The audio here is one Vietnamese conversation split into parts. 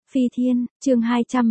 Phi Thiên, chương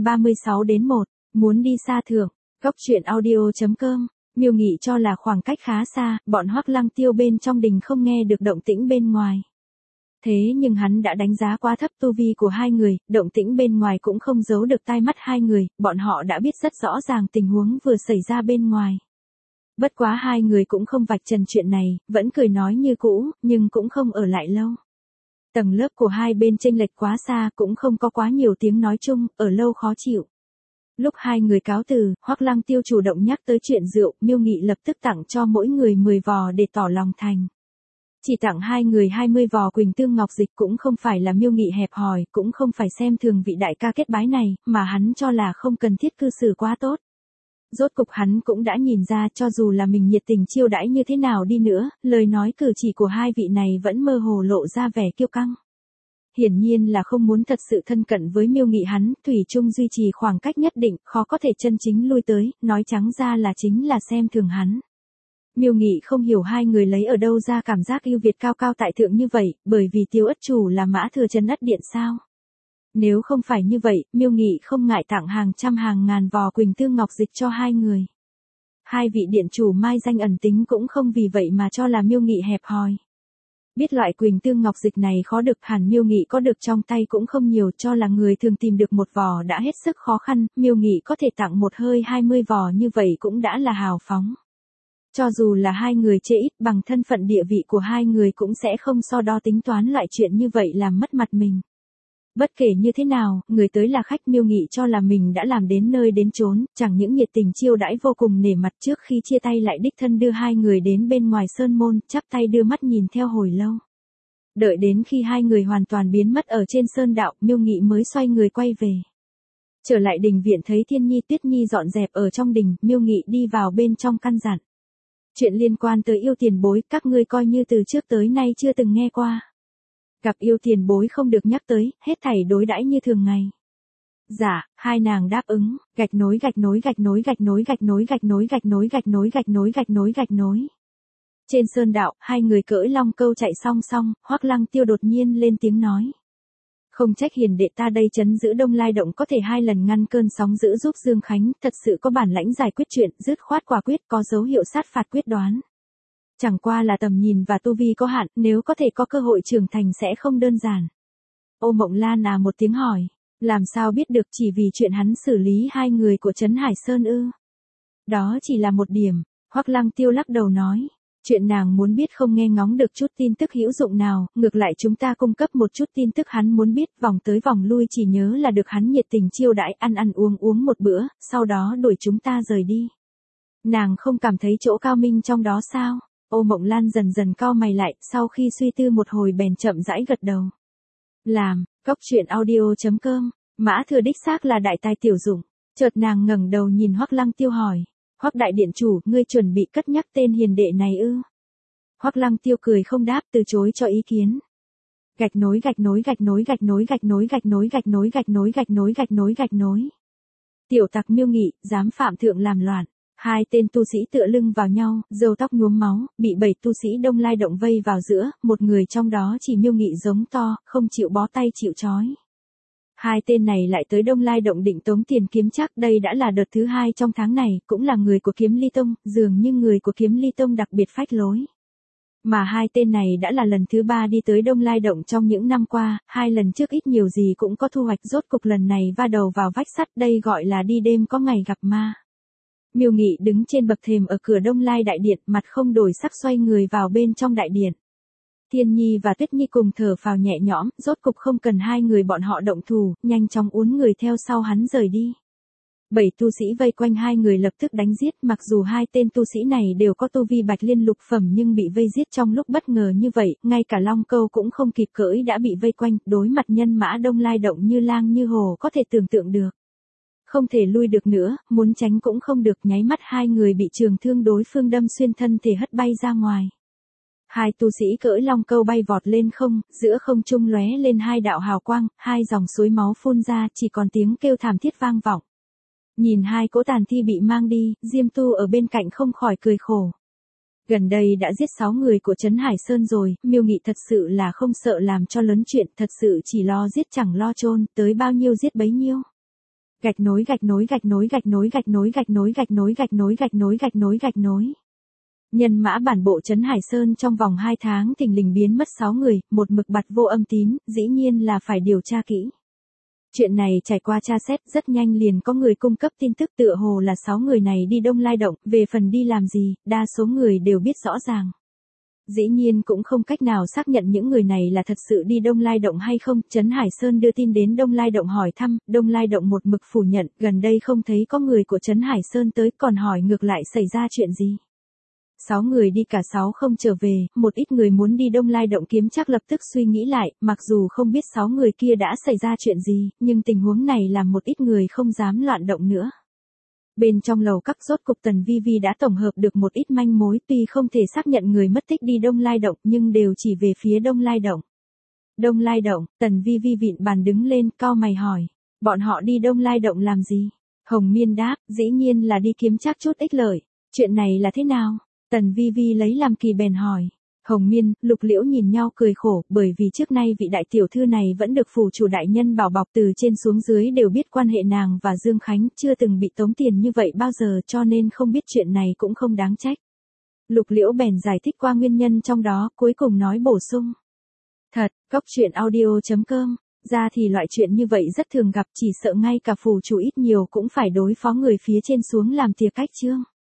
236 đến 1, muốn đi xa thượng, góc truyện audio.com, Miêu Nghị cho là khoảng cách khá xa, bọn Hoắc Lăng Tiêu bên trong đình không nghe được động tĩnh bên ngoài. Thế nhưng hắn đã đánh giá quá thấp tu vi của hai người, động tĩnh bên ngoài cũng không giấu được tai mắt hai người, bọn họ đã biết rất rõ ràng tình huống vừa xảy ra bên ngoài. Bất quá hai người cũng không vạch trần chuyện này, vẫn cười nói như cũ, nhưng cũng không ở lại lâu. Tầng lớp của hai bên chênh lệch quá xa, cũng không có quá nhiều tiếng nói chung, ở lâu khó chịu. Lúc hai người cáo từ, Hoắc Lăng Tiêu chủ động nhắc tới chuyện rượu, Miêu Nghị lập tức tặng cho mỗi người 10 vò để tỏ lòng thành. Chỉ tặng hai người 20 vò Quỳnh Tương Ngọc Dịch cũng không phải là Miêu Nghị hẹp hòi, cũng không phải xem thường vị đại ca kết bái này, mà hắn cho là không cần thiết cư xử quá tốt. Rốt cục hắn cũng đã nhìn ra cho dù là mình nhiệt tình chiêu đãi như thế nào đi nữa, lời nói cử chỉ của hai vị này vẫn mơ hồ lộ ra vẻ kiêu căng. Hiển nhiên là không muốn thật sự thân cận với Miêu Nghị hắn, thủy chung duy trì khoảng cách nhất định, khó có thể chân chính lui tới, nói trắng ra là chính là xem thường hắn. Miêu Nghị không hiểu hai người lấy ở đâu ra cảm giác ưu việt cao cao tại thượng như vậy, bởi vì Tiêu Ất chủ là Mã Thừa Trấn Ất Điện sao? Nếu không phải như vậy, Miêu Nghị không ngại tặng hàng trăm hàng ngàn vò Quỳnh Tương Ngọc Dịch cho hai người. Hai vị điện chủ mai danh ẩn tính cũng không vì vậy mà cho là Miêu Nghị hẹp hòi. Biết loại Quỳnh Tương Ngọc Dịch này khó được, hẳn Miêu Nghị có được trong tay cũng không nhiều, cho là người thường tìm được một vò đã hết sức khó khăn, Miêu Nghị có thể tặng một hơi 20 vò như vậy cũng đã là hào phóng. Cho dù là hai người chê ít, bằng thân phận địa vị của hai người cũng sẽ không so đo tính toán loại chuyện như vậy làm mất mặt mình. Bất kể như thế nào, người tới là khách, Miêu Nghị cho là mình đã làm đến nơi đến chốn, chẳng những nhiệt tình chiêu đãi vô cùng nể mặt, trước khi chia tay lại đích thân đưa hai người đến bên ngoài sơn môn, chắp tay đưa mắt nhìn theo hồi lâu. Đợi đến khi hai người hoàn toàn biến mất ở trên sơn đạo, Miêu Nghị mới xoay người quay về. Trở lại đình viện thấy Thiên Nhi Tuyết Nhi dọn dẹp ở trong đình, Miêu Nghị đi vào bên trong căn dặn. Chuyện liên quan tới yêu tiền bối, các ngươi coi như từ trước tới nay chưa từng nghe qua. Gặp yêu tiền bối không được nhắc tới, hết thảy đối đãi như thường ngày. Dạ, hai nàng đáp ứng, gạch nối gạch nối gạch nối gạch nối gạch nối gạch nối gạch nối gạch nối gạch nối gạch nối gạch nối. Trên sơn đạo, hai người cưỡi long câu chạy song song, Hoắc Lăng Tiêu đột nhiên lên tiếng nói. Không trách hiền đệ ta đây trấn giữ Đông Lai Động có thể 2 lần ngăn cơn sóng dữ giúp Dương Khánh, thật sự có bản lãnh giải quyết chuyện, dứt khoát quả quyết, có dấu hiệu sát phạt quyết đoán. Chẳng qua là tầm nhìn và tu vi có hạn, nếu có thể có cơ hội trưởng thành sẽ không đơn giản. Ô Mộng Lan một tiếng hỏi, làm sao biết được, chỉ vì chuyện hắn xử lý hai người của Trấn Hải Sơn ư? Đó chỉ là một điểm, Hoắc Lăng Tiêu lắc đầu nói. Chuyện nàng muốn biết không nghe ngóng được chút tin tức hữu dụng nào, ngược lại chúng ta cung cấp một chút tin tức hắn muốn biết, vòng tới vòng lui chỉ nhớ là được hắn nhiệt tình chiêu đãi, ăn ăn uống một bữa, sau đó đuổi chúng ta rời đi. Nàng không cảm thấy chỗ cao minh trong đó sao? Ô Mộng Lan dần dần cau mày lại, sau khi suy tư một hồi bèn chậm rãi gật đầu. Làm, góc truyện audio.com, Mã Thừa đích xác là đại tài tiểu dụng. Chợt nàng ngẩng đầu nhìn Hoắc Lăng Tiêu hỏi. Hoắc đại điện chủ, ngươi chuẩn bị cất nhắc tên hiền đệ này ư? Hoắc Lăng Tiêu cười không đáp, từ chối cho ý kiến. Gạch nối gạch nối gạch nối gạch nối gạch nối gạch nối gạch nối gạch nối gạch nối gạch nối gạch nối. Tiểu tặc Miêu Nghị, dám phạm thượng làm loạn. Hai tên tu sĩ tựa lưng vào nhau, râu tóc nhuốm máu, bị 7 tu sĩ Đông Lai Động vây vào giữa, một người trong đó chỉ Miêu Nghị giống to, không chịu bó tay chịu trói. Hai tên này lại tới Đông Lai Động định tống tiền kiếm chắc, đây đã là đợt thứ 2 trong tháng này, cũng là người của Kiếm Ly Tông, dường như người của Kiếm Ly Tông đặc biệt phách lối. Mà hai tên này đã là lần thứ 3 đi tới Đông Lai Động trong những năm qua, 2 lần trước ít nhiều gì cũng có thu hoạch, rốt cục lần này va đầu vào vách sắt, đây gọi là đi đêm có ngày gặp ma. Miêu Nghị đứng trên bậc thềm ở cửa Đông Lai Đại Điện, mặt không đổi sắc xoay người vào bên trong đại điện. Thiên Nhi và Tuyết Nhi cùng thở phào nhẹ nhõm, rốt cục không cần hai người bọn họ động thủ, nhanh chóng uốn người theo sau hắn rời đi. 7 tu sĩ vây quanh hai người lập tức đánh giết, mặc dù hai tên tu sĩ này đều có tu vi Bạch Liên lục phẩm nhưng bị vây giết trong lúc bất ngờ như vậy, ngay cả Long Câu cũng không kịp cưỡi đã bị vây quanh, đối mặt nhân mã Đông Lai Động như lang như hồ có thể tưởng tượng được. Không thể lui được nữa, muốn tránh cũng không được, nháy mắt hai người bị trường thương đối phương đâm xuyên thân thể hất bay ra ngoài. Hai tu sĩ cưỡi long câu bay vọt lên không, giữa không trung lóe lên hai đạo hào quang, hai dòng suối máu phun ra, chỉ còn tiếng kêu thảm thiết vang vọng. Nhìn hai cỗ tàn thi bị mang đi, Diêm Tu ở bên cạnh không khỏi cười khổ. Gần đây đã giết 6 người của Trấn Hải Sơn rồi, Miêu Nghị thật sự là không sợ làm cho lớn chuyện, thật sự chỉ lo giết chẳng lo chôn, tới bao nhiêu giết bấy nhiêu. Gạch nối gạch nối gạch nối gạch nối gạch nối gạch nối gạch nối gạch nối gạch nối gạch nối gạch nối. Nhân mã bản bộ Trấn Hải Sơn trong vòng 2 tháng thình lình biến mất 6 người, một mực bặt vô âm tín, dĩ nhiên là phải điều tra kỹ. Chuyện này trải qua tra xét rất nhanh liền có người cung cấp tin tức tựa hồ là 6 người này đi Đông Lai Động, về phần đi làm gì, đa số người đều biết rõ ràng. Dĩ nhiên cũng không cách nào xác nhận những người này là thật sự đi Đông Lai Động hay không, Trấn Hải Sơn đưa tin đến Đông Lai Động hỏi thăm, Đông Lai Động một mực phủ nhận, gần đây không thấy có người của Trấn Hải Sơn tới, còn hỏi ngược lại xảy ra chuyện gì. 6 người đi cả 6 không trở về, một ít người muốn đi Đông Lai Động kiếm chắc lập tức suy nghĩ lại, mặc dù không biết 6 người kia đã xảy ra chuyện gì, nhưng tình huống này làm một ít người không dám loạn động nữa. Bên trong lầu các rốt cục Tần Vi Vi đã tổng hợp được một ít manh mối, tuy không thể xác nhận người mất tích đi Đông Lai Động nhưng đều chỉ về phía Đông Lai Động. Đông Lai Động, Tần Vi Vi vịn bàn đứng lên, cau mày hỏi, bọn họ đi Đông Lai Động làm gì? Hồng Miên đáp, dĩ nhiên là đi kiếm chắc chút ích lợi, chuyện này là thế nào? Tần Vi Vi lấy làm kỳ bèn hỏi. Hồng Miên, Lục Liễu nhìn nhau cười khổ, bởi vì trước nay vị đại tiểu thư này vẫn được phủ chủ đại nhân bảo bọc, từ trên xuống dưới đều biết quan hệ nàng và Dương Khánh, chưa từng bị tống tiền như vậy bao giờ, cho nên không biết chuyện này cũng không đáng trách. Lục Liễu bèn giải thích qua nguyên nhân trong đó, cuối cùng nói bổ sung. Thật, coctruyện.audio.com, ra thì loại chuyện như vậy rất thường gặp, chỉ sợ ngay cả phủ chủ ít nhiều cũng phải đối phó người phía trên xuống làm tiệc cách chương.